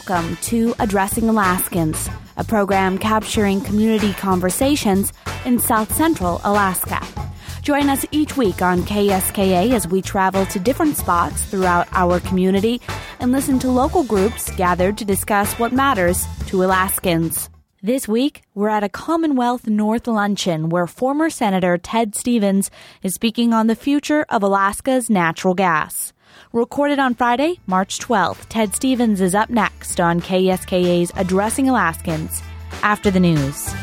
welcome to Addressing Alaskans, a program capturing community conversations in South Central Alaska. Join us each week on KSKA as we travel to different spots throughout our community and listen to local groups gathered to discuss what matters to Alaskans. This week, we're at a Commonwealth North luncheon where former Senator Ted Stevens is speaking on the future of Alaska's natural gas. Recorded on Friday, March 12th, Ted Stevens is up next on KSKA's Addressing Alaskans after the news.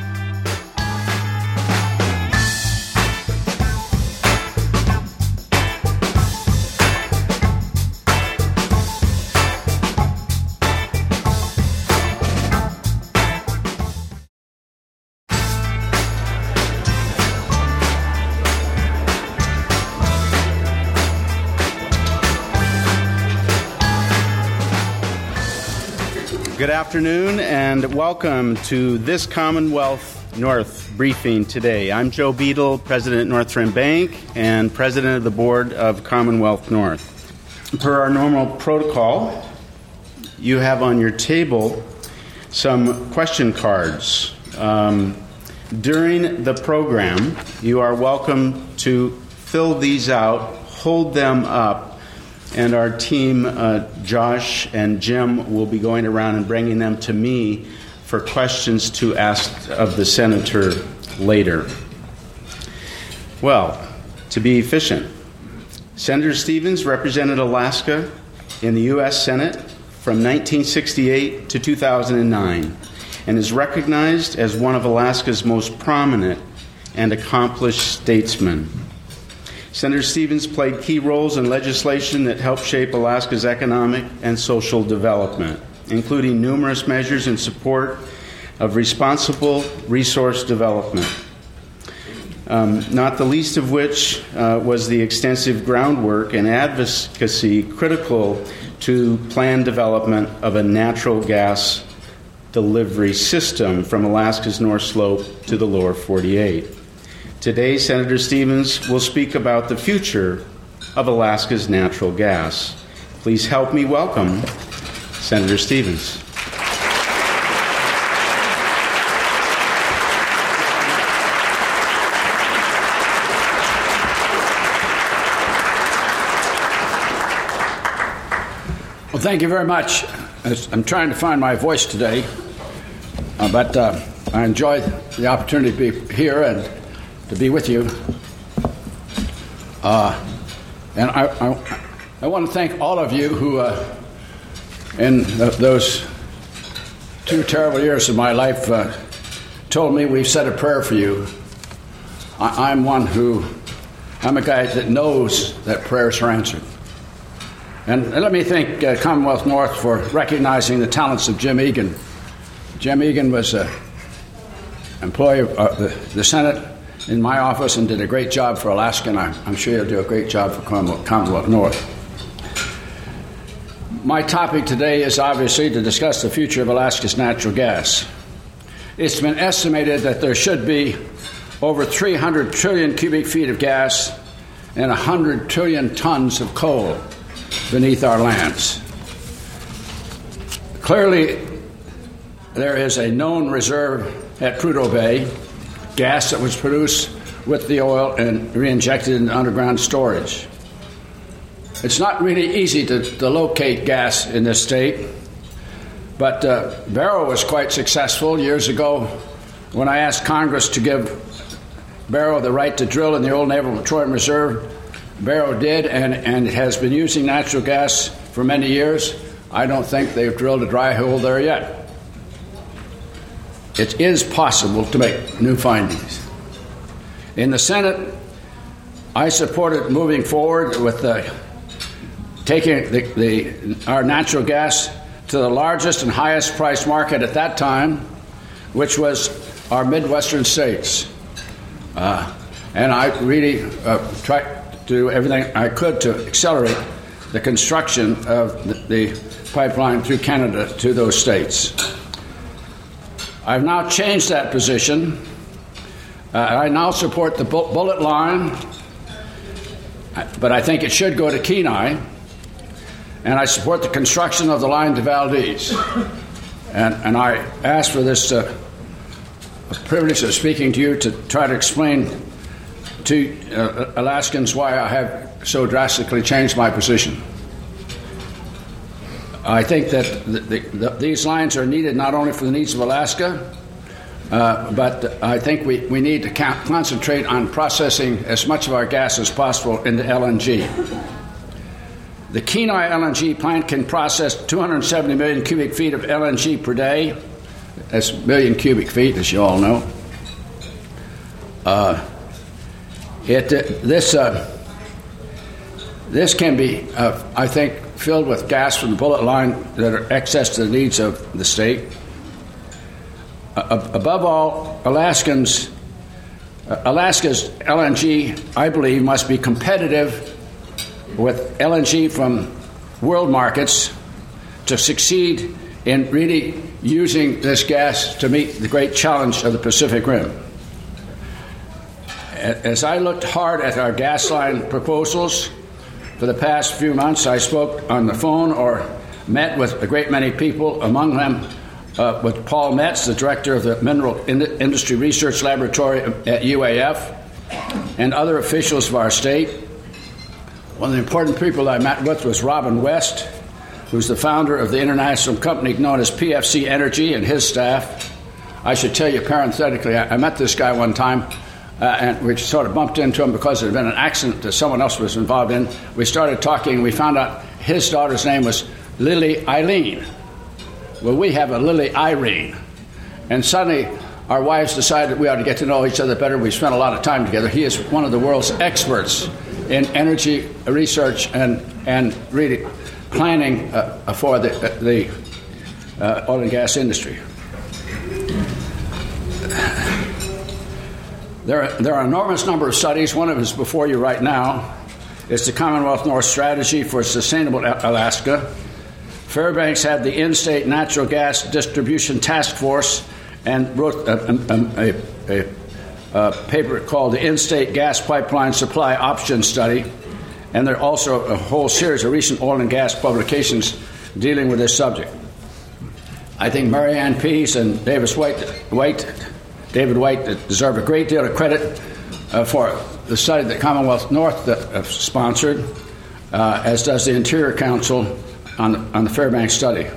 Good afternoon and welcome to this Commonwealth North briefing today. I'm Joe Beadle, President at Northrend Bank and President of the Board of Commonwealth North. Per our normal protocol, you have on your table some question cards. During the program, you are welcome to fill these out, hold them up, and our team, Josh and Jim, will be going around and bringing them to me for questions to ask of the Senator later. Well, to be efficient, Senator Stevens represented Alaska in the U.S. Senate from 1968 to 2009 and is recognized as one of Alaska's most prominent and accomplished statesmen. Senator Stevens played key roles in legislation that helped shape Alaska's economic and social development, including numerous measures in support of responsible resource development, not the least of which was the extensive groundwork and advocacy critical to planned development of a natural gas delivery system from Alaska's North Slope to the lower 48. Today, Senator Stevens will speak about the future of Alaska's natural gas. Please help me welcome Senator Stevens. Well, thank you very much. I'm trying to find my voice today, but I enjoy the opportunity to be here and to be with you. And I want to thank all of you who, in those 2 terrible years of my life, told me we've said a prayer for you. I'm a guy that knows that prayers are answered. And let me thank Commonwealth North for recognizing the talents of Jim Egan. Jim Egan was an employee of the Senate in my office and did a great job for Alaska, and I'm sure he'll do a great job for Commonwealth North. My topic today is obviously to discuss the future of Alaska's natural gas. It's been estimated that there should be over 300 trillion cubic feet of gas and 100 trillion tons of coal beneath our lands. Clearly, there is a known reserve at Prudhoe Bay, gas that was produced with the oil and re-injected into underground storage. It's not really easy to locate gas in this state, but Barrow was quite successful years ago when I asked Congress to give Barrow the right to drill in the old Naval Petroleum Reserve. Barrow did, and has been using natural gas for many years. I don't think they've drilled a dry hole there yet. It is possible to make new findings. In the Senate, I supported moving forward with taking our natural gas to the largest and highest price market at that time, which was our Midwestern states. And I really tried to do everything I could to accelerate the construction of the pipeline through Canada to those states. I've now changed that position. I now support the bullet line, but I think it should go to Kenai. and I support the construction of the line to Valdez. And I ask for this privilege of speaking to you to try to explain to Alaskans why I have so drastically changed my position. I think that these lines are needed not only for the needs of Alaska, but I think we need to concentrate on processing as much of our gas as possible into LNG. The Kenai LNG plant can process 270 million cubic feet of LNG per day. That's million cubic feet, as you all know. This can be, I think, filled with gas from the bullet line that are excess to the needs of the state. Above all, Alaska's LNG, I believe, must be competitive with LNG from world markets to succeed in really using this gas to meet the great challenge of the Pacific Rim. As I looked hard at our gas line proposals for the past few months, I spoke on the phone or met with a great many people, among them with Paul Metz, the director of the Mineral Industry Research Laboratory at UAF, and other officials of our state. One of the important people I met with was Robin West, who's the founder of the international company known as PFC Energy, and his staff. I should tell you parenthetically, I met this guy one time, and we sort of bumped into him because there had been an accident that someone else was involved in. We started talking, and we found out his daughter's name was Lily Eileen. Well, we have a Lily Irene. And suddenly, our wives decided we ought to get to know each other better. We spent a lot of time together. He is one of the world's experts in energy research and really planning for the oil and gas industry. There are an enormous number of studies. One of them is before you right now. It's the Commonwealth North Strategy for Sustainable Alaska. Fairbanks had the In-State Natural Gas Distribution Task Force and wrote a paper called the In-State Gas Pipeline Supply Option Study. And there are also a whole series of recent oil and gas publications dealing with this subject. I think Marianne Pease and David White deserve a great deal of credit for the study that Commonwealth North sponsored, as does the Interior Council on the Fairbanks study.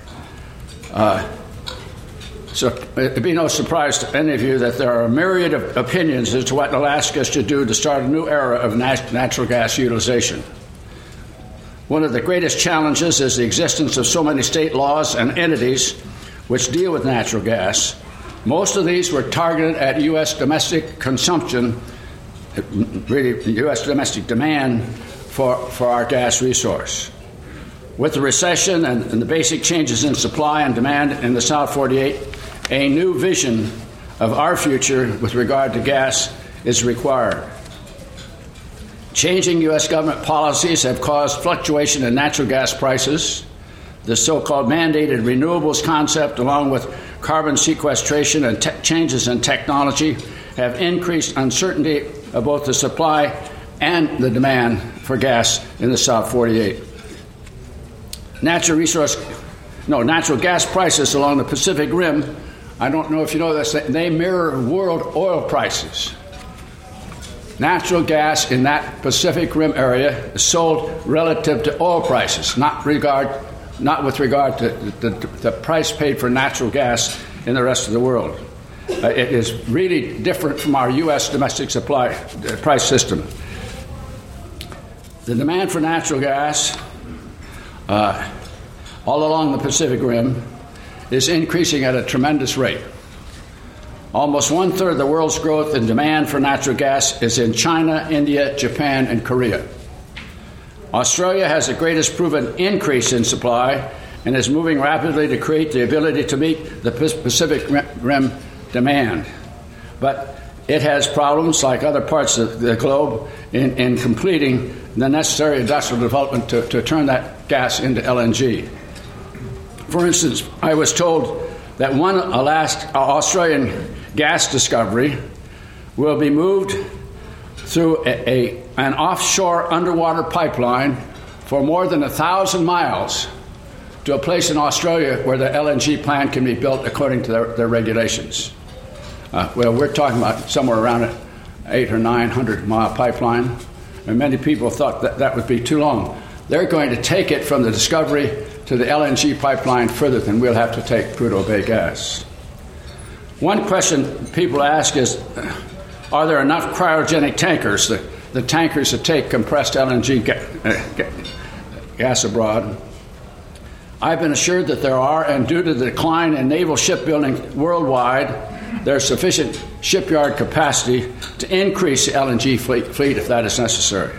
So it'd be no surprise to any of you that there are a myriad of opinions as to what Alaska should do to start a new era of natural gas utilization. One of the greatest challenges is the existence of so many state laws and entities which deal with natural gas. Most of these were targeted at U.S. domestic consumption, really U.S. domestic demand for our gas resource. With the recession and the basic changes in supply and demand in the South 48, a new vision of our future with regard to gas is required. Changing U.S. government policies have caused fluctuation in natural gas prices. The so-called mandated renewables concept, along with carbon sequestration and changes in technology, have increased uncertainty of both the supply and the demand for gas in the South 48. Natural gas prices along the Pacific Rim, I don't know if you know this, they mirror world oil prices. Natural gas in that Pacific Rim area is sold relative to oil prices, not with regard to the price paid for natural gas in the rest of the world. It is really different from our U.S. domestic supply price system. The demand for natural gas all along the Pacific Rim is increasing at a tremendous rate. Almost one-third of the world's growth in demand for natural gas is in China, India, Japan, and Korea. Australia has the greatest proven increase in supply and is moving rapidly to create the ability to meet the Pacific Rim demand. But it has problems, like other parts of the globe, in completing the necessary industrial development to turn that gas into LNG. For instance, I was told that one Australian gas discovery will be moved through an offshore underwater pipeline for more than 1,000 miles to a place in Australia where the LNG plant can be built according to their regulations. Well, we're talking about somewhere around an 800 or 900 mile pipeline, and many people thought that would be too long. They're going to take it from the Discovery to the LNG pipeline further than we'll have to take Prudhoe Bay gas. One question people ask is, are there enough cryogenic tankers, the tankers that take compressed LNG gas abroad? I've been assured that there are, and due to the decline in naval shipbuilding worldwide, there's sufficient shipyard capacity to increase the LNG fleet if that is necessary.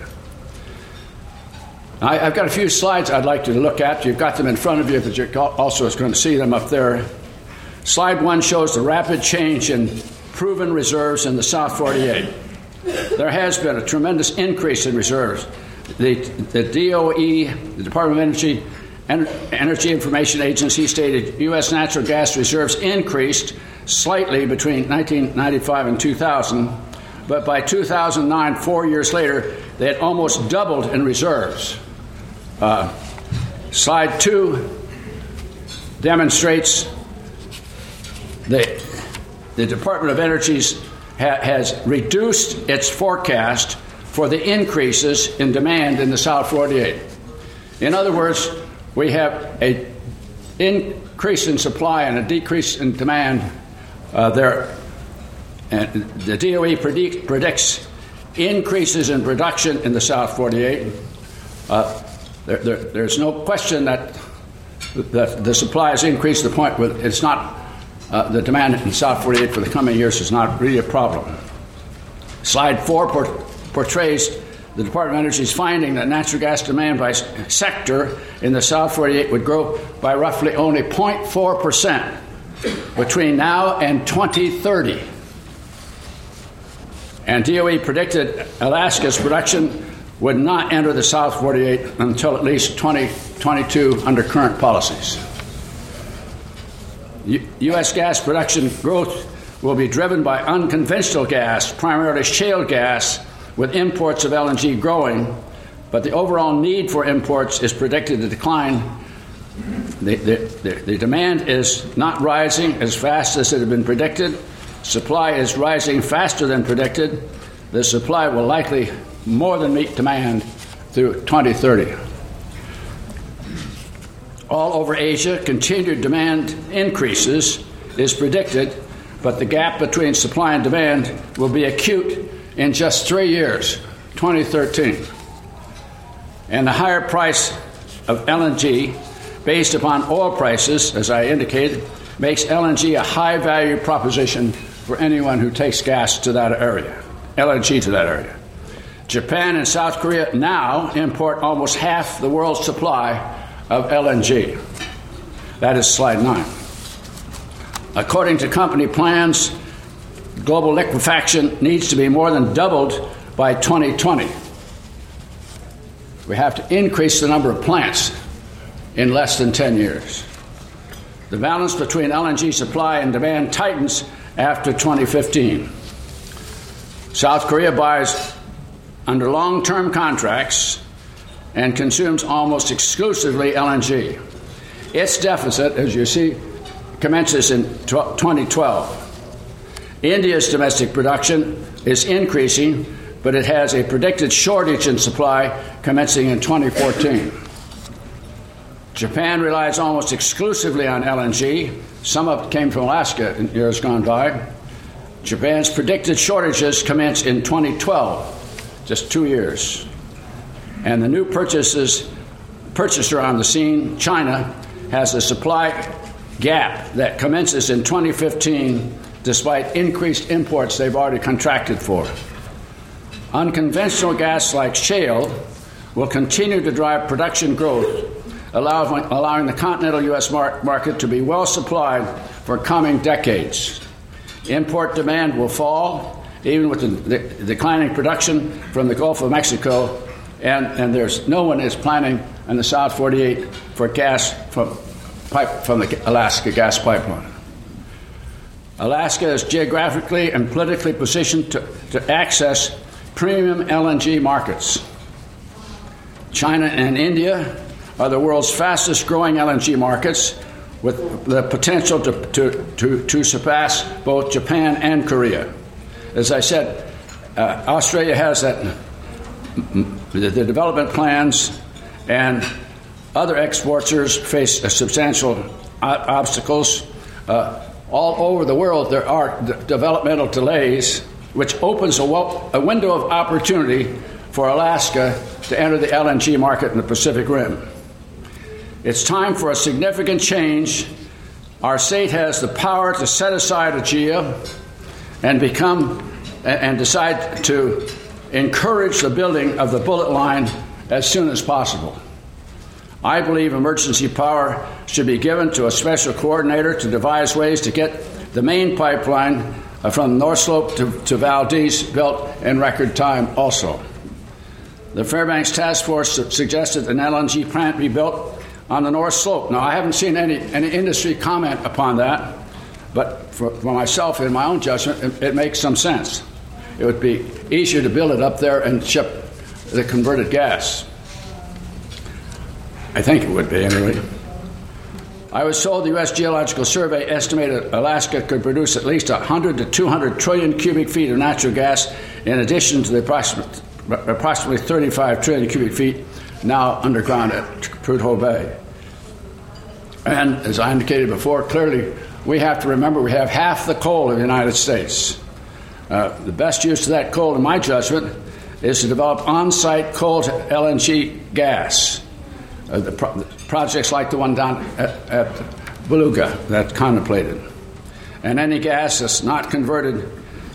I've got a few slides I'd like you to look at. You've got them in front of you, but you're also going to see them up there. Slide 1 shows the rapid change in proven reserves in the South 48. There has been a tremendous increase in reserves. The DOE, the Department of Energy Information Agency, stated U.S. natural gas reserves increased slightly between 1995 and 2000, but by 2009, 4 years later, they had almost doubled in reserves. Slide 2 demonstrates the Department of Energy has reduced its forecast for the increases in demand in the South 48. In other words, we have an increase in supply and a decrease in demand there. And the DOE predicts increases in production in the South 48. There's no question that the supply has increased to the point where it's not the demand in the South 48 for the coming years is not really a problem. Slide 4 portrays the Department of Energy's finding that natural gas demand by sector in the South 48 would grow by roughly only 0.4% between now and 2030. And DOE predicted Alaska's production would not enter the South 48 until at least 2022 under current policies. U.S. gas production growth will be driven by unconventional gas, primarily shale gas, with imports of LNG growing, but the overall need for imports is predicted to decline. The demand is not rising as fast as it had been predicted. Supply is rising faster than predicted. The supply will likely more than meet demand through 2030. All over Asia, continued demand increases is predicted, but the gap between supply and demand will be acute in just 3 years, 2013. And the higher price of LNG, based upon oil prices, as I indicated, makes LNG a high-value proposition for anyone who takes gas to that area, LNG to that area. Japan and South Korea now import almost half the world's supply of LNG. That is slide 9. According to company plans, global liquefaction needs to be more than doubled by 2020. We have to increase the number of plants in less than 10 years. The balance between LNG supply and demand tightens after 2015. South Korea buys under long-term contracts and consumes almost exclusively LNG. Its deficit, as you see, commences in 2012. India's domestic production is increasing, but it has a predicted shortage in supply commencing in 2014. Japan relies almost exclusively on LNG. Some of it came from Alaska in years gone by. Japan's predicted shortages commence in 2012, just 2 years. And the new purchaser on the scene, China, has a supply gap that commences in 2015 despite increased imports they've already contracted for. Unconventional gas like shale will continue to drive production growth, allowing the continental U.S. market to be well supplied for coming decades. Import demand will fall, even with the declining production from the Gulf of Mexico, and there's no one is planning in the South 48 for gas from the Alaska gas pipeline. Alaska is geographically and politically positioned to access premium LNG markets. China and India are the world's fastest growing LNG markets, with the potential to surpass both Japan and Korea. As I said, Australia has the development plans, and other exporters face substantial obstacles. All over the world, there are developmental delays, which opens a window of opportunity for Alaska to enter the LNG market in the Pacific Rim. It's time for a significant change. Our state has the power to set aside AGEA and decide to encourage the building of the bullet line as soon as possible. I believe emergency power should be given to a special coordinator to devise ways to get the main pipeline from North Slope to Valdez built in record time also. The Fairbanks Task Force suggested an LNG plant be built on the North Slope. Now, I haven't seen any industry comment upon that, but for myself, in my own judgment, it makes some sense. It would be easier to build it up there and ship the converted gas. I think it would be, anyway. I was told the U.S. Geological Survey estimated Alaska could produce at least 100 to 200 trillion cubic feet of natural gas, in addition to the approximately 35 trillion cubic feet now underground at Prudhoe Bay. And as I indicated before, clearly we have to remember we have half the coal in the United States. The best use of that coal, in my judgment, is to develop on-site coal to LNG gas. Projects like the one down at Beluga that's contemplated. And any gas that's not converted,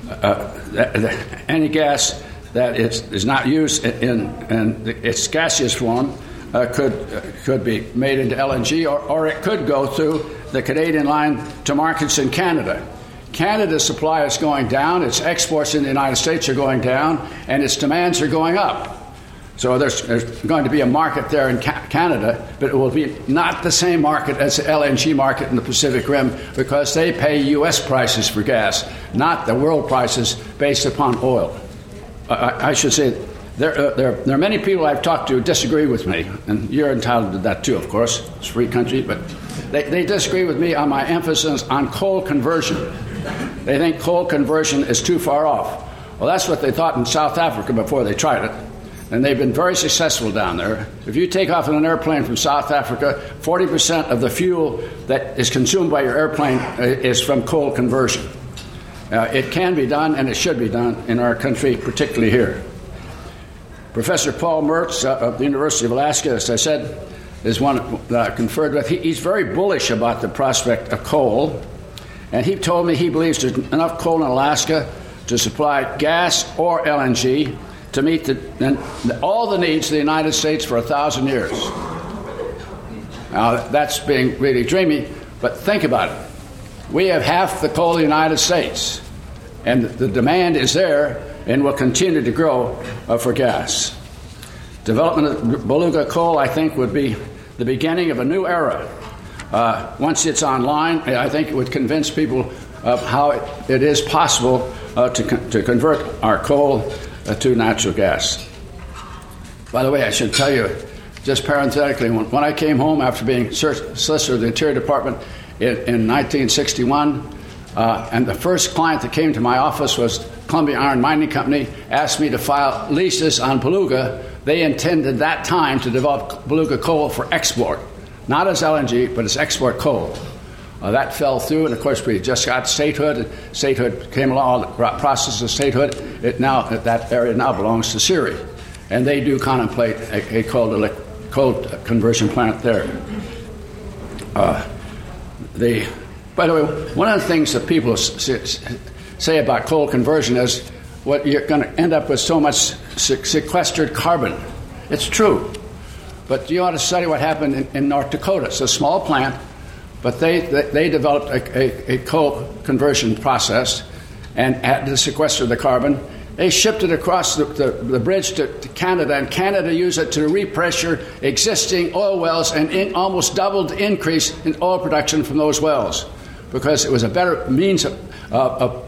any gas that is not used in its gaseous form could be made into LNG, or it could go through the Canadian line to markets in Canada. Canada's supply is going down, its exports in the United States are going down, and its demands are going up. So there's going to be a market there in Canada, but it will be not the same market as the LNG market in the Pacific Rim, because they pay U.S. prices for gas, not the world prices based upon oil. I should say there are many people I've talked to who disagree with me, and you're entitled to that too, of course. It's a free country, but they disagree with me on my emphasis on coal conversion. They think coal conversion is too far off. Well, that's what they thought in South Africa before they tried it, and they've been very successful down there. If you take off in an airplane from South Africa, 40% of the fuel that is consumed by your airplane is from coal conversion. It can be done, and it should be done in our country, particularly here. Professor Paul Mertz of the University of Alaska, as I said, is one that I conferred with. He's very bullish about the prospect of coal, and he told me he believes there's enough coal in Alaska to supply gas or LNG to meet all the needs of the United States for 1,000 years. Now, that's being really dreamy, but think about it. We have half the coal in the United States, and the demand is there and will continue to grow for gas. Development of Beluga coal, I think, would be the beginning of a new era. Once it's online, I think it would convince people of how it is possible to convert our coal to natural gas. By the way, I should tell you, just parenthetically, when I came home after being Solicitor of the Interior Department in 1961, and the first client that came to my office was Columbia Iron Mining Company, asked me to file leases on Beluga. They intended that time to develop Beluga coal for export, not as LNG, but as export coal. That fell through, and of course we just got statehood. And statehood came along, the process of statehood. That area now belongs to SERI, and they do contemplate a coal conversion plant there. By the way, one of the things that people say about coal conversion is what you're going to end up with so much sequestered carbon. It's true, but you ought to study what happened in North Dakota. It's a small plant, but they developed a coal conversion process and had to sequester the carbon. They shipped it across the bridge to Canada, and Canada used it to repressure existing oil wells and almost doubled the increase in oil production from those wells, because it was a better means of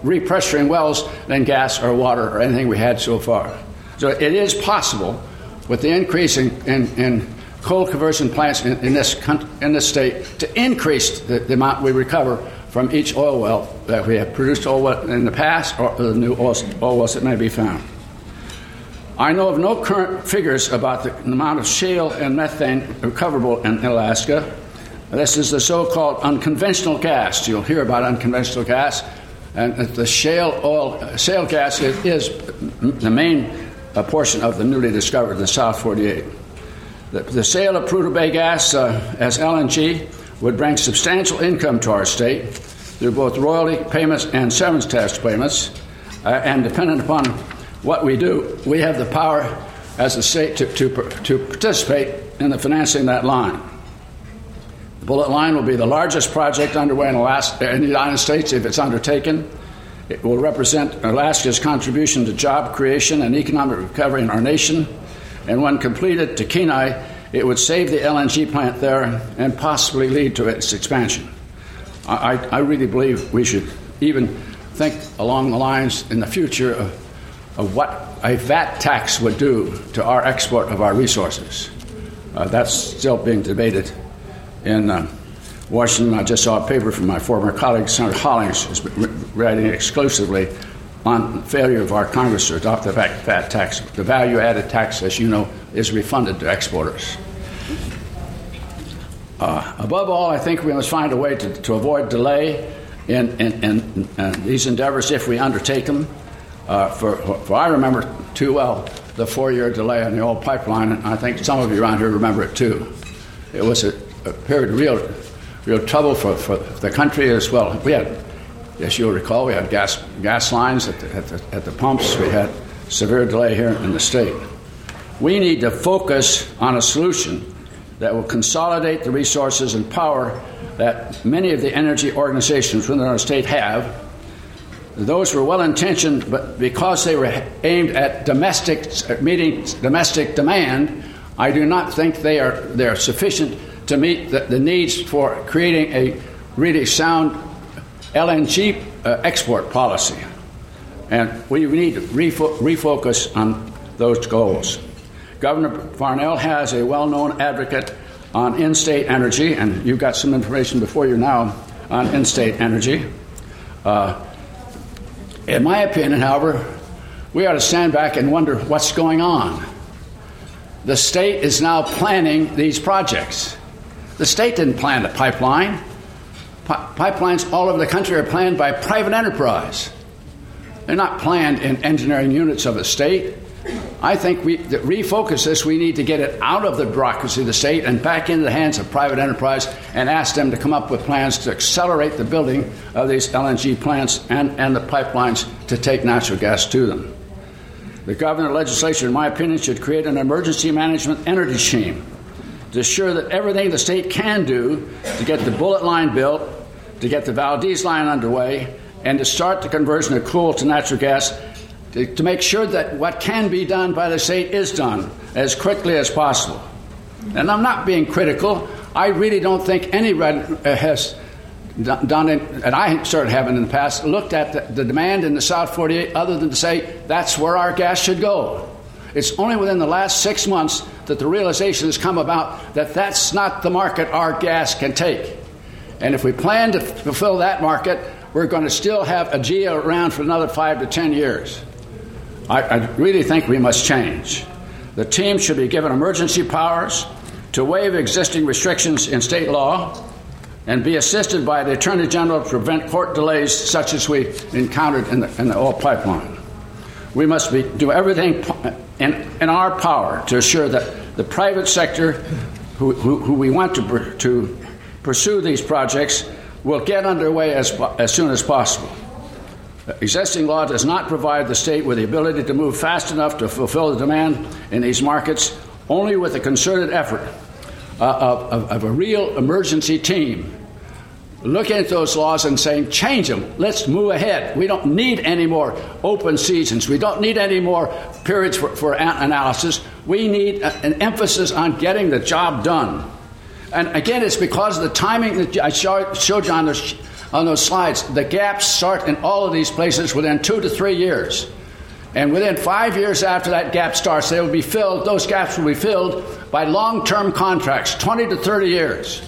repressuring wells than gas or water or anything we had so far. So it is possible with the increase in coal conversion plants in this state to increase the amount we recover from each oil well that we have produced oil well in the past or the new oil wells that may be found. I know of no current figures about the amount of shale and methane recoverable in Alaska. This is the so-called unconventional gas. You'll hear about unconventional gas. And the shale gas is the main portion of the newly discovered, the South 48. The sale of Prudhoe Bay gas as LNG would bring substantial income to our state through both royalty payments and severance tax payments. And dependent upon what we do, we have the power as a state to participate in the financing of that line. The Bullet Line will be the largest project underway in the United States if it's undertaken. It will represent Alaska's contribution to job creation and economic recovery in our nation. And when completed to Kenai, it would save the LNG plant there and possibly lead to its expansion. I really believe we should even think along the lines in the future of what a VAT tax would do to our export of our resources. That's still being debated in Washington. I just saw a paper from my former colleague, Senator Hollings, who's writing exclusively on failure of our Congress to adopt the VAT tax. The value-added tax, as you know, is refunded to exporters. Above all, I think we must find a way to avoid delay in these endeavors if we undertake them. For I remember too well the 4-year delay on the oil pipeline, and I think some of you around here remember it too. It was a period of real trouble for the country as well. We had, as you'll recall, we had gas lines at the pumps. We had severe delay here in the state. We need to focus on a solution that will consolidate the resources and power that many of the energy organizations within our state have. Those were well-intentioned, but because they were aimed at meeting domestic demand, I do not think they are sufficient to meet the needs for creating a really sound LNG export policy. And we need to refocus on those goals. Governor Farnell has a well-known advocate on in-state energy, and you've got some information before you now on in-state energy. In my opinion, however, we ought to stand back and wonder what's going on. The state is now planning these projects. The state didn't plan the pipeline. Pipelines all over the country are planned by private enterprise. They're not planned in engineering units of the state. I think to refocus this, we need to get it out of the bureaucracy of the state and back into the hands of private enterprise and ask them to come up with plans to accelerate the building of these LNG plants and the pipelines to take natural gas to them. The governor and legislature, in my opinion, should create an emergency management energy scheme to assure that everything the state can do to get the Bullet Line built, to get the Valdez Line underway, and to start the conversion of coal to natural gas, to make sure that what can be done by the state is done as quickly as possible. And I'm not being critical. I really don't think anyone has done it, and I certainly haven't in the past, looked at the demand in the South 48 other than to say that's where our gas should go. It's only within the last 6 months that the realization has come about that that's not the market our gas can take. And if we plan to fulfill that market, we're going to still have a GEO around for another 5 to 10 years. I really think we must change. The team should be given emergency powers to waive existing restrictions in state law and be assisted by the Attorney General to prevent court delays such as we encountered in the oil pipeline. We must do everything in our power to assure that the private sector who we want to pursue these projects will get underway as soon as possible. Existing law does not provide the state with the ability to move fast enough to fulfill the demand in these markets. Only with a concerted effort of a real emergency team looking at those laws and saying, change them, let's move ahead. We don't need any more open seasons. We don't need any more periods for analysis. We need an emphasis on getting the job done. And again, it's because of the timing that I showed you on those slides. The gaps start in all of these places within 2 to 3 years. And within 5 years after that gap starts, those gaps will be filled by long-term contracts, 20 to 30 years.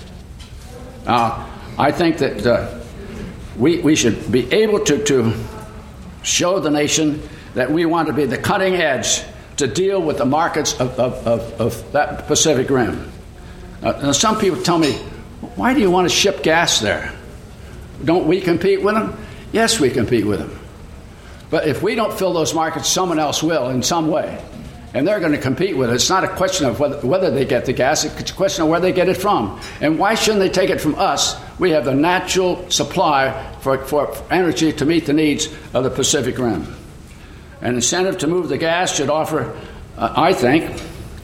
I think that we should be able to show the nation that we want to be the cutting edge to deal with the markets of that Pacific Rim. Now, some people tell me, why do you want to ship gas there? Don't we compete with them? Yes, we compete with them. But if we don't fill those markets, someone else will in some way. And they're going to compete with it. It's not a question of whether they get the gas. It's a question of where they get it from. And why shouldn't they take it from us? We have the natural supply for energy to meet the needs of the Pacific Rim. An incentive to move the gas should offer, I think,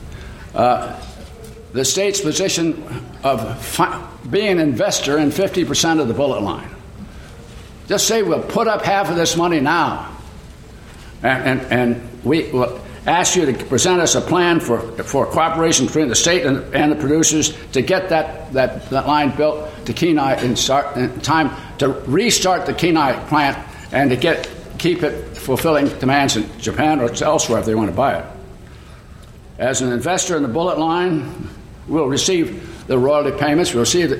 the state's position of being an investor in 50% of the bullet line. Just say we'll put up half of this money now. And we will ask you to present us a plan for cooperation between the state and the producers to get that line built to Kenai in time to restart the Kenai plant and to keep it fulfilling demands in Japan or elsewhere if they want to buy it. As an investor in the bullet line, we'll receive the royalty payments, we'll receive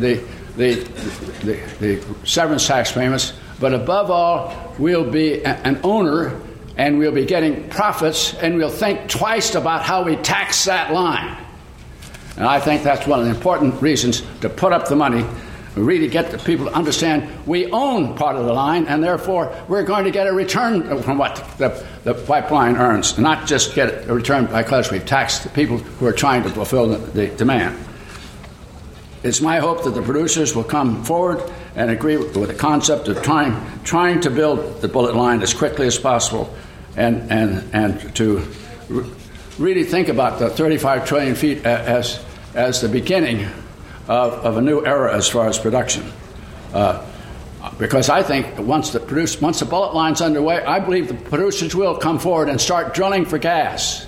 the severance tax payments, but above all, we'll be an owner and we'll be getting profits, and we'll think twice about how we tax that line. And I think that's one of the important reasons to put up the money, really get the people to understand we own part of the line, and therefore we're going to get a return from what the pipeline earns, not just get a return because we've taxed the people who are trying to fulfill the demand. It's my hope that the producers will come forward and agree with the concept of trying to build the bullet line as quickly as possible and to really think about the 35 trillion feet as the beginning of a new era as far as production. Because I think once the bullet line's underway, I believe the producers will come forward and start drilling for gas.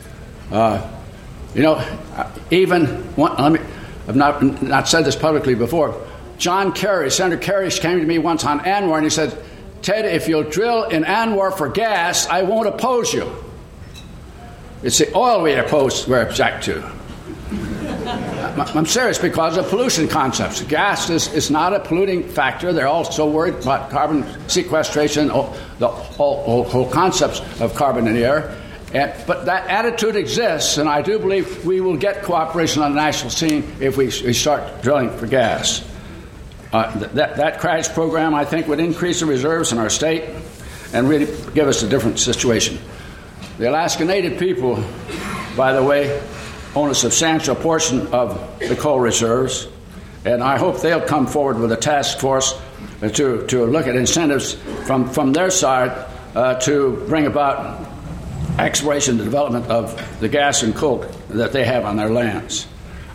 I've not said this publicly before. John Kerry, Senator Kerry, came to me once on ANWR and he said, "Ted, if you'll drill in ANWR for gas, I won't oppose you. It's the oil we object to." I'm serious because of pollution concepts. Gas is not a polluting factor. They're also worried about carbon sequestration, the whole concepts of carbon in the air. But that attitude exists, and I do believe we will get cooperation on the national scene if we start drilling for gas. That CRADS program, I think, would increase the reserves in our state and really give us a different situation. The Alaska Native people, by the way, own a substantial portion of the coal reserves, and I hope they'll come forward with a task force to look at incentives from their side to bring about exploration and development of the gas and coal that they have on their lands.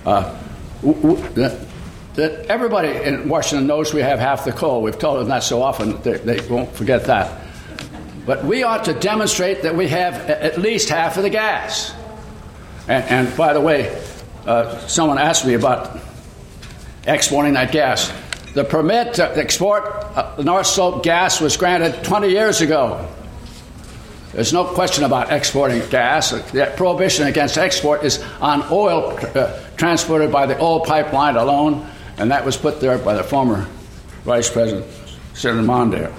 That everybody in Washington knows we have half the coal. We've told them that so often they won't forget that. But we ought to demonstrate that we have at least half of the gas. And by the way, someone asked me about exporting that gas. The permit to export the North Slope gas was granted 20 years ago. There's no question about exporting gas. The prohibition against export is on oil transported by the oil pipeline alone, and that was put there by the former Vice President, Senator Mondale.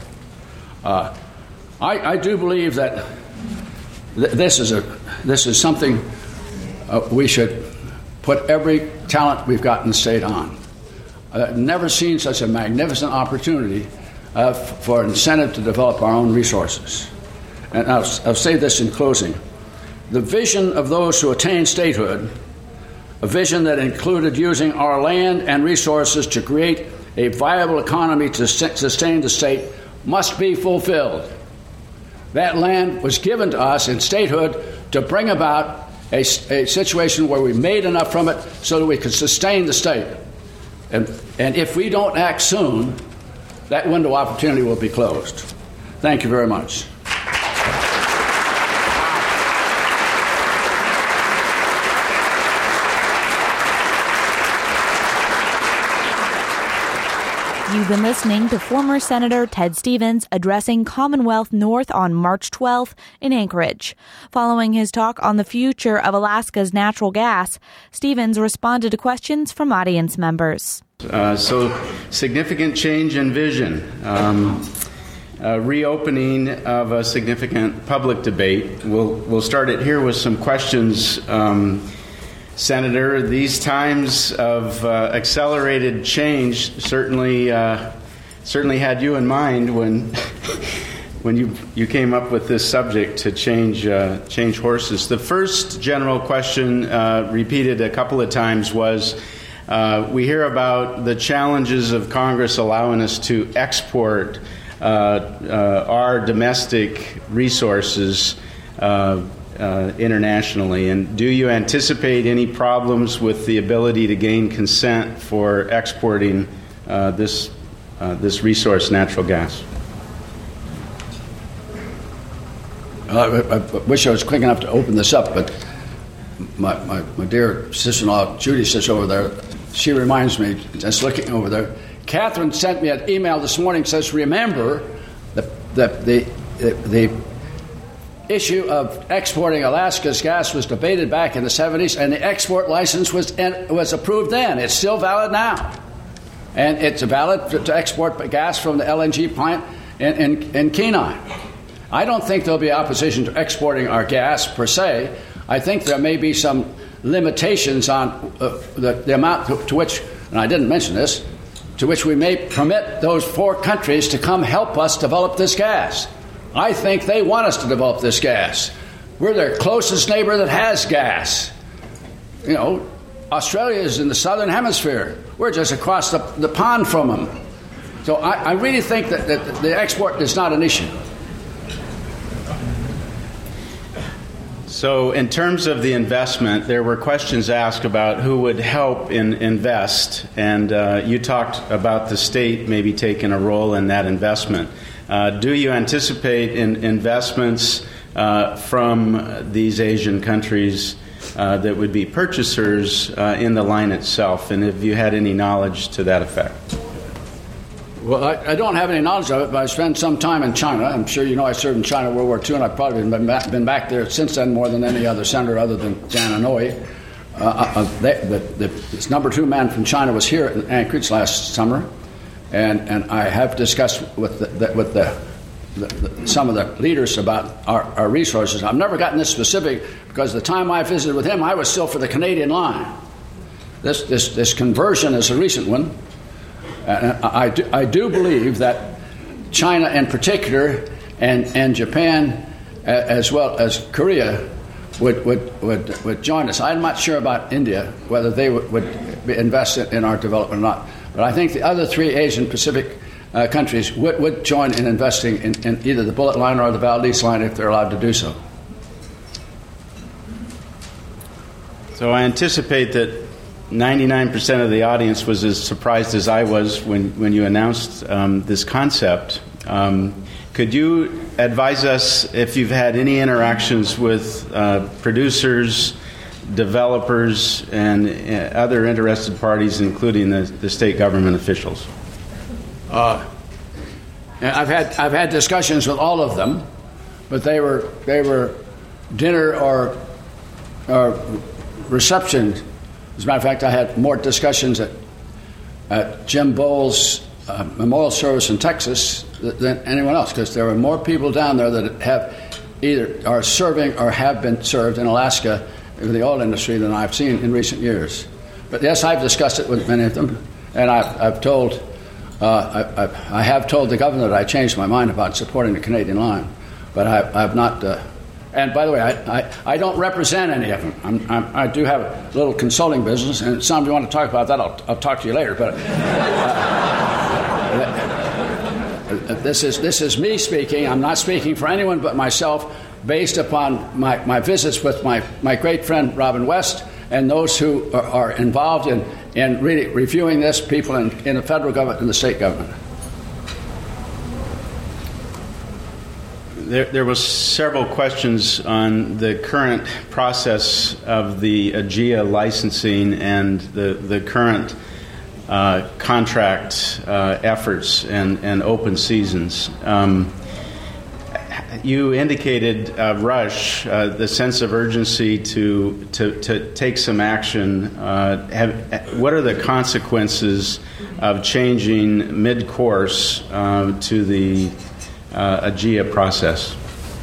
I do believe that this is something we should put every talent we've got in the state on. I've never seen such a magnificent opportunity for incentive to develop our own resources. And I'll say this in closing. The vision of those who attained statehood, a vision that included using our land and resources to create a viable economy to sustain the state, must be fulfilled. That land was given to us in statehood to bring about a situation where we made enough from it so that we could sustain the state. And if we don't act soon, that window of opportunity will be closed. Thank you very much. You've been listening to former Senator Ted Stevens addressing Commonwealth North on March 12th in Anchorage. Following his talk on the future of Alaska's natural gas, Stevens responded to questions from audience members. So significant change in vision, reopening of a significant public debate. We'll start it here with some questions. Senator, these times of accelerated change certainly had you in mind when you came up with this subject to change horses. The first general question, repeated a couple of times, was we hear about the challenges of Congress allowing us to export our domestic resources internationally, and do you anticipate any problems with the ability to gain consent for exporting this resource, natural gas? I wish I was quick enough to open this up, but my dear sister-in-law, Judy, sits over there. She reminds me, just looking over there, Catherine sent me an email this morning, says, remember, the issue of exporting Alaska's gas was debated back in the 70s, and the export license was approved then. It's still valid now. And it's valid to export gas from the LNG plant in Kenai. I don't think there'll be opposition to exporting our gas per se. I think there may be some limitations on the amount to which, and I didn't mention this, to which we may permit those 4 countries to come help us develop this gas. I think they want us to develop this gas. We're their closest neighbor that has gas. You know, Australia is in the southern hemisphere. We're just across the pond from them. So I really think that the export is not an issue. So in terms of the investment, there were questions asked about who would help invest, and you talked about the state maybe taking a role in that investment. Do you anticipate investments from these Asian countries that would be purchasers in the line itself? And have you had any knowledge to that effect? Well, I don't have any knowledge of it, but I spent some time in China. I'm sure you know I served in China World War II, and I've probably been back there since then more than any other senator other than Dan Inouye. This number 2 man from China was here in Anchorage last summer. And I have discussed with some of the leaders about our resources. I've never gotten this specific because the time I visited with him, I was still for the Canadian line. This conversion is a recent one. And I do believe that China in particular and Japan as well as Korea would join us. I'm not sure about India, whether they would invest in our development or not. But I think the other 3 Asian Pacific countries would join in investing in either the Bullet Line or the Valdez Line if they're allowed to do so. So I anticipate that 99% of the audience was as surprised as I was when you announced this concept. Could you advise us if you've had any interactions with producers, developers, and other interested parties, including the state government officials? I've had discussions with all of them, but they were dinner or reception. As a matter of fact, I had more discussions at Jim Bowles' memorial service in Texas than anyone else, because there were more people down there that have either are serving or have been served in Alaska in the oil industry than I've seen in recent years. But yes, I've discussed it with many of them, and I have told the governor that I changed my mind about supporting the Canadian line, but I've not. And by the way, I don't represent any of them. I do have a little consulting business, and some of you want to talk about that, I'll talk to you later. But this is me speaking. I'm not speaking for anyone but myself, based upon my visits with my great friend Robin West and those who are involved in really reviewing this, people in the federal government and the state government. There was several questions on the current process of the AGEA licensing and the current contract efforts and open seasons. You indicated, Rush, the sense of urgency to take some action. What are the consequences of changing mid-course to the AGEA process?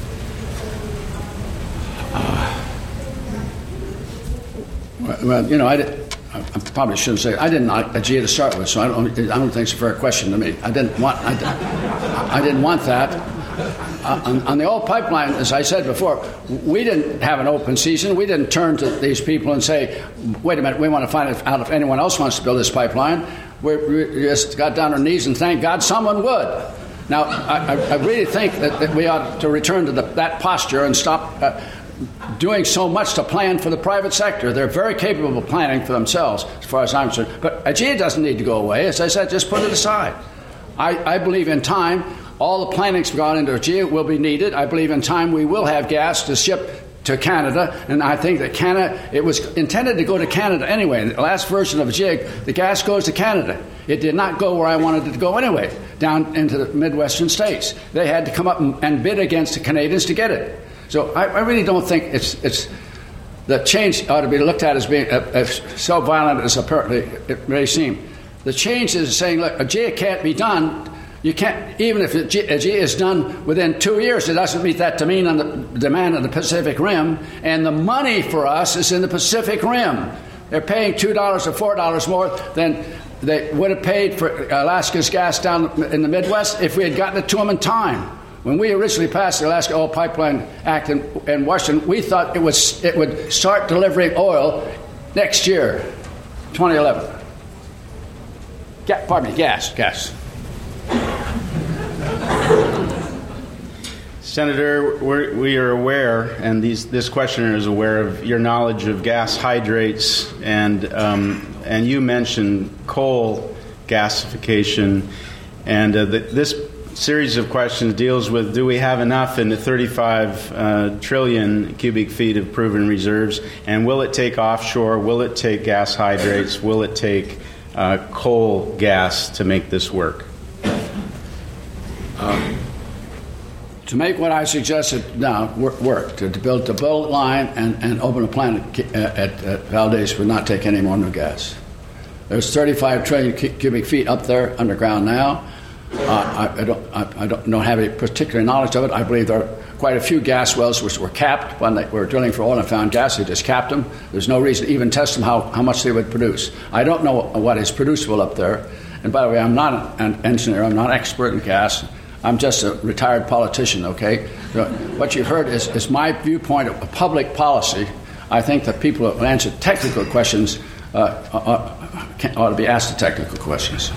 Well, I probably shouldn't say I didn't like AGEA to start with, so I don't think it's a fair question to me. I didn't want that. On the old pipeline, as I said before, we didn't have an open season. We didn't turn to these people and say, wait a minute, we want to find out if anyone else wants to build this pipeline. We just got down on our knees and thank God someone would. Now, I really think that we ought to return to that posture and stop doing so much to plan for the private sector. They're very capable of planning for themselves, as far as I'm concerned. But AGEA doesn't need to go away. As I said, just put it aside. I believe in time, all the planning's gone into AGEA will be needed. I believe in time we will have gas to ship to Canada, and I think that it was intended to go to Canada anyway. In the last version of AGEA, the gas goes to Canada. It did not go where I wanted it to go anyway, down into the Midwestern states. They had to come up and bid against the Canadians to get it. So I really don't think it's the change ought to be looked at as being so violent as apparently it may seem. The change is saying, look, AGEA can't be done. You can't, even if AGEA is done within 2 years, it doesn't meet that demand on the Pacific Rim, and the money for us is in the Pacific Rim. They're paying $2 or $4 more than they would have paid for Alaska's gas down in the Midwest if we had gotten it to them in time. When we originally passed the Alaska Oil Pipeline Act in Washington, we thought it would start delivering oil next year, 2011. Gas. Senator, we are aware, and this questioner is aware of your knowledge of gas hydrates, and you mentioned coal gasification, and this series of questions deals with, do we have enough in the 35 trillion cubic feet of proven reserves, and will it take offshore, will it take gas hydrates, will it take coal gas to make this work? To make what I suggested now work, to build the bullet line and open a plant at Valdez would not take any more new gas. There's 35 trillion cubic feet up there underground now. I don't have any particular knowledge of it. I believe there are quite a few gas wells which were capped when they were drilling for oil and found gas. They just capped them. There's no reason to even test them how much they would produce. I don't know what is producible up there. And by the way, I'm not an engineer. I'm not an expert in gas. I'm just a retired politician, okay? What you heard is my viewpoint of public policy. I think that people who answer technical questions ought to be asked the technical questions.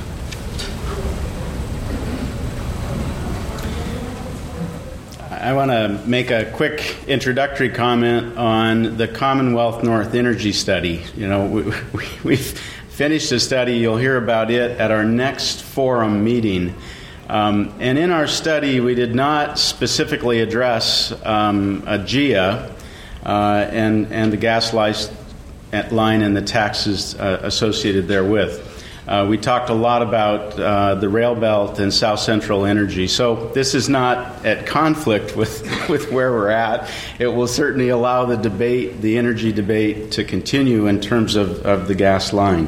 I want to make a quick introductory comment on the Commonwealth North Energy Study. You know, we've finished the study. You'll hear about it at our next forum meeting. And in our study, we did not specifically address AGEA and the gas line and the taxes associated therewith. We talked a lot about the rail belt and South Central energy. So this is not at conflict with where we're at. It will certainly allow the energy debate, to continue in terms of the gas line.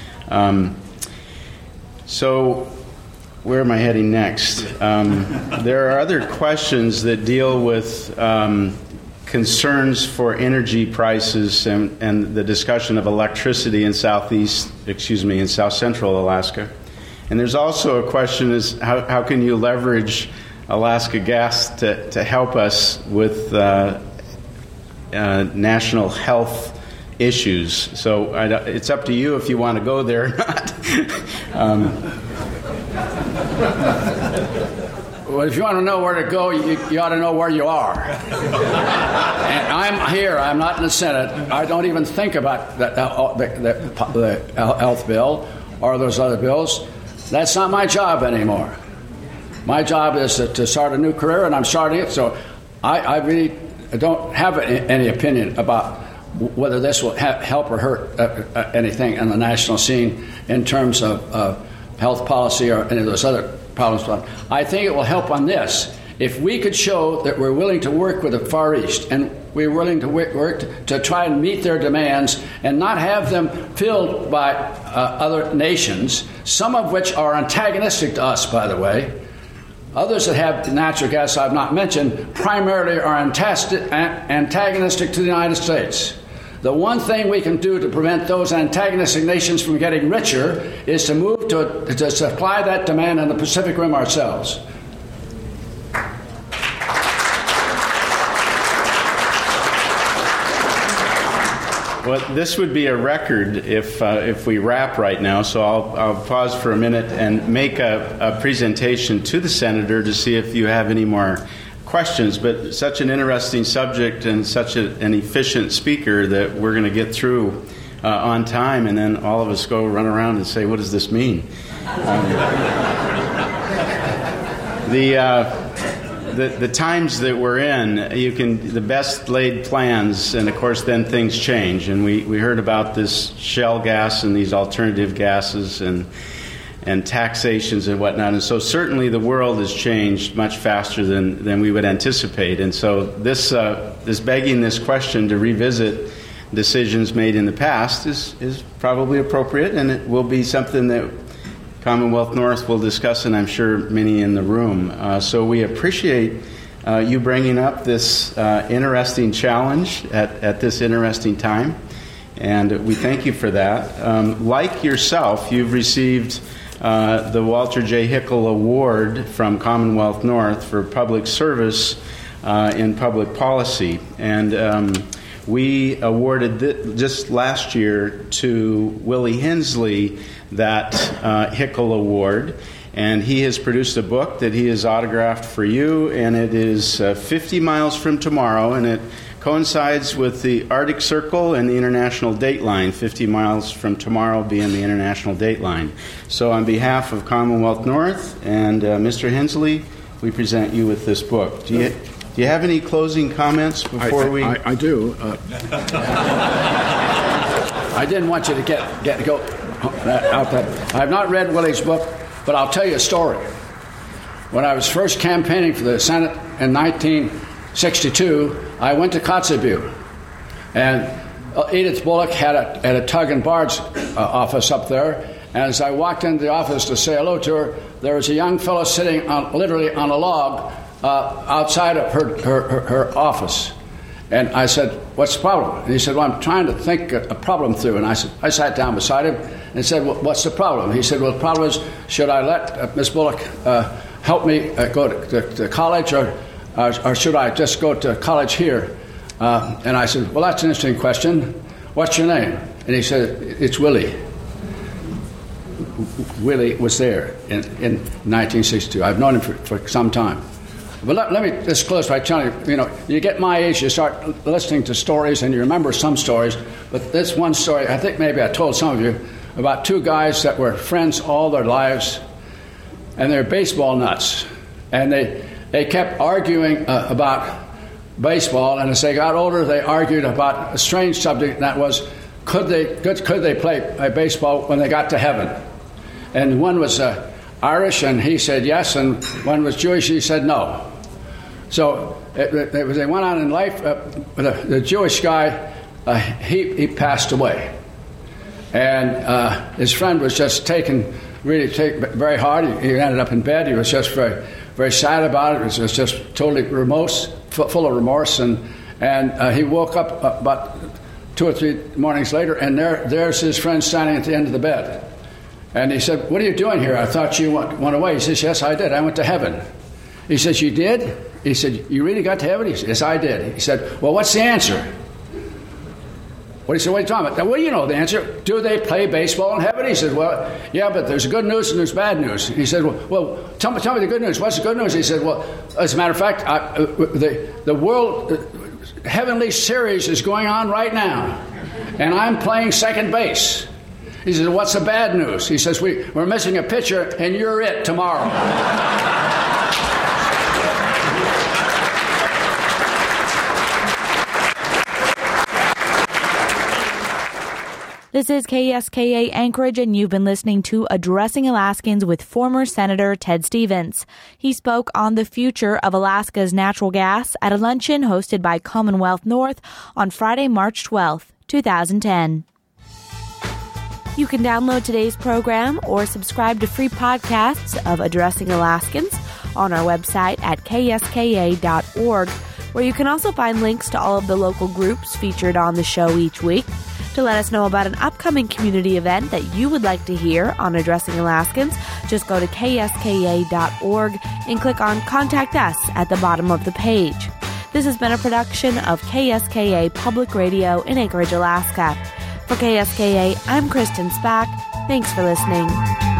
So where am I heading next? There are other questions that deal with concerns for energy prices and the discussion of electricity in South Central Alaska. And there's also a question is how can you leverage Alaska gas to help us with national health issues. So it's up to you if you want to go there or not. Well, if you want to know where to go, you ought to know where you are. And I'm here. I'm not in the Senate. I don't even think about the health bill or those other bills. That's not my job anymore. My job is to start a new career, and I'm starting it. So I really don't have any opinion about whether this will help or hurt anything in the national scene in terms of health policy or any of those other problems. I think it will help on this. If we could show that we're willing to work with the Far East and we're willing to work to try and meet their demands and not have them filled by other nations, some of which are antagonistic to us, by the way. Others that have natural gas I've not mentioned primarily are antagonistic to the United States. The one thing we can do to prevent those antagonistic nations from getting richer is to move to supply that demand in the Pacific Rim ourselves. Well, this would be a record if we wrap right now, so I'll pause for a minute and make a presentation to the Senator to see if you have any more questions. But such an interesting subject and such an efficient speaker that we're going to get through on time, and then all of us run around and say, what does this mean? The times that we're in, the best laid plans, and of course then things change. And we heard about this shale gas and these alternative gases and taxations and whatnot. And so certainly the world has changed much faster than we would anticipate. And so this begging this question to revisit decisions made in the past is probably appropriate, and it will be something that Commonwealth North will discuss, and I'm sure many in the room. So we appreciate you bringing up this interesting challenge at this interesting time, and we thank you for that. Like yourself, you've received the Walter J. Hickel Award from Commonwealth North for public service in public policy, and we awarded just last year to Willie Hensley that Hickel Award, and he has produced a book that he has autographed for you, and it is 50 miles from tomorrow, and it coincides with the Arctic Circle and the International Dateline, 50 miles from tomorrow being the International Dateline. So on behalf of Commonwealth North and Mr. Hensley, we present you with this book. Do you have any closing comments before we... I do. I didn't want you to go out that. I have not read Willie's book, but I'll tell you a story. When I was first campaigning for the Senate in 1962, I went to Kotzebue, and Edith Bullock had a tug and barge office up there. And as I walked into the office to say hello to her, there was a young fellow sitting literally on a log outside of her office. And I said, "What's the problem?" And he said, "Well, I'm trying to think a problem through." And I sat down beside him and said, "Well, what's the problem?" He said, "Well, the problem is, should I let Miss Bullock help me go to college, or should I just go to college here?" And I said, "Well, that's an interesting question. What's your name?" And he said, "It's Willie." Willie was there in 1962. I've known him for some time. But let me just close by telling you, you get my age, you start listening to stories and you remember some stories. But this one story, I think maybe I told some of you, about two guys that were friends all their lives, and they're baseball nuts. And they kept arguing about baseball, and as they got older, they argued about a strange subject, and that was, could they play baseball when they got to heaven? And one was Irish, and he said yes, and one was Jewish, he said no. So they went on in life. The Jewish guy, he passed away, and his friend was just taken very hard. He ended up in bed. He was just very, very sad about it. It was just totally full of remorse, and he woke up about 2 or 3 mornings later, and there's his friend standing at the end of the bed. And he said, "What are you doing here? I thought you went away." He says, "Yes, I did. I went to heaven." He says, "You did?" He said, "You really got to heaven?" He said, "Yes, I did." He said, "Well, what's the answer?" He said, "What are you talking about?" "Well, you know the answer. Do they play baseball in heaven?" He said, "Well, yeah, but there's good news and there's bad news." He said, "Well, tell me the good news. What's the good news?" He said, "Well, as a matter of fact, the World Heavenly Series is going on right now, and I'm playing second base." He says, "What's the bad news?" He says, we're missing a pitcher, and you're it tomorrow. This is KSKA Anchorage, and you've been listening to Addressing Alaskans with former Senator Ted Stevens. He spoke on the future of Alaska's natural gas at a luncheon hosted by Commonwealth North on Friday, March 12, 2010. You can download today's program or subscribe to free podcasts of Addressing Alaskans on our website at kska.org, where you can also find links to all of the local groups featured on the show each week. To let us know about an upcoming community event that you would like to hear on Addressing Alaskans, just go to kska.org and click on Contact Us at the bottom of the page. This has been a production of KSKA Public Radio in Anchorage, Alaska. For KSKA, I'm Kristen Spack. Thanks for listening.